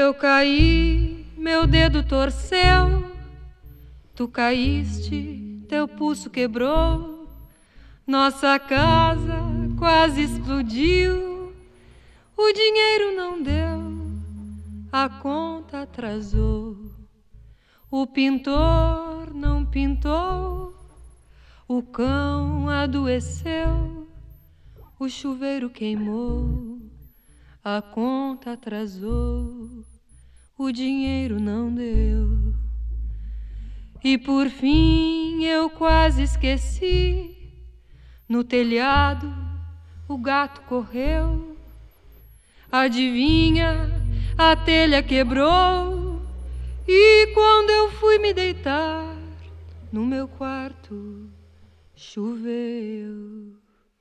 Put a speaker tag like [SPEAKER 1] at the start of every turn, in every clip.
[SPEAKER 1] Eu caí, meu dedo torceu, tu caíste, teu pulso quebrou, nossa casa quase explodiu, o dinheiro não deu, a conta atrasou, o pintor não pintou, o cão adoeceu, o chuveiro queimou, a conta atrasou, o dinheiro não deu. E por fim eu quase esqueci, no telhado o gato correu, adivinha, a telha quebrou, e quando eu fui me deitar, no meu quarto choveu.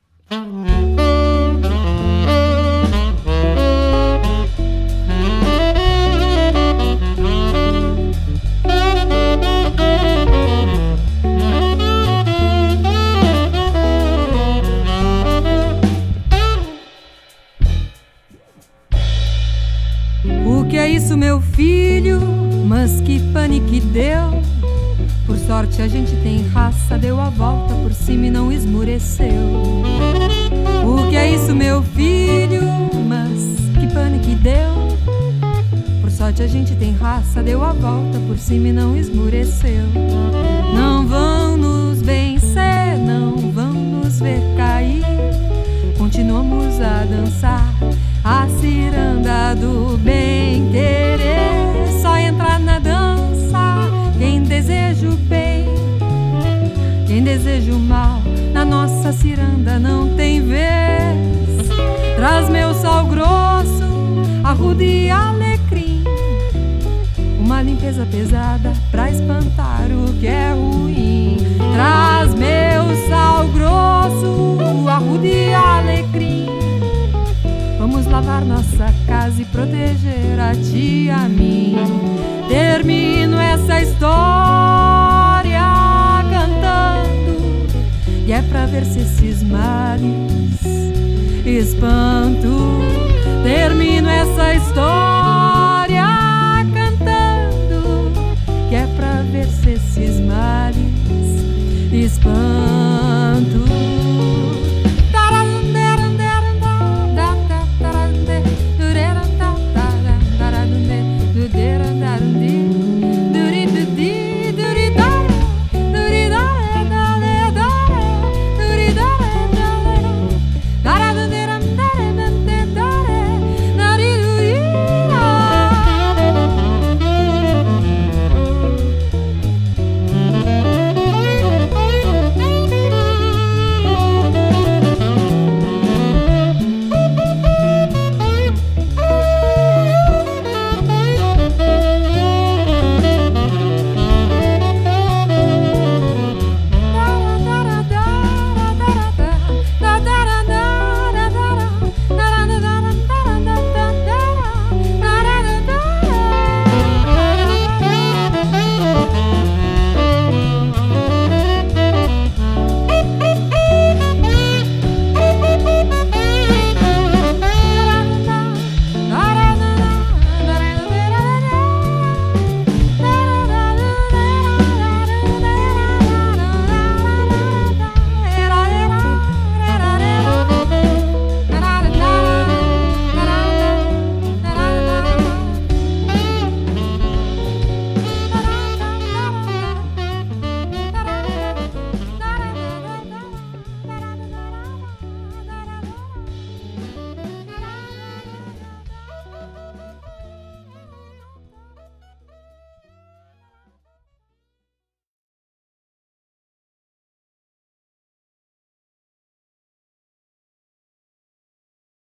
[SPEAKER 1] O que é isso, meu filho? Mas que pane que deu. Por sorte a gente tem raça, deu a volta por cima e não esmureceu. O que é isso, meu filho? Mas que pane que deu. Por sorte a gente tem raça, deu a volta por cima e não esmureceu. Não vão nos vencer, não vão nos ver cair. Continuamos a dançar a ciranda do bem-querer. Só entrar na dança quem deseja o bem, quem deseja o mal, na nossa ciranda não tem vez. Traz meu sal grosso, arruda e alecrim, uma limpeza pesada pra espantar o que é ruim. Traz meu sal grosso, arruda e alecrim, vamos lavar nossa casa e proteger a ti e a mim. Termino essa história cantando, e é pra ver se esses males espanto. Termino essa história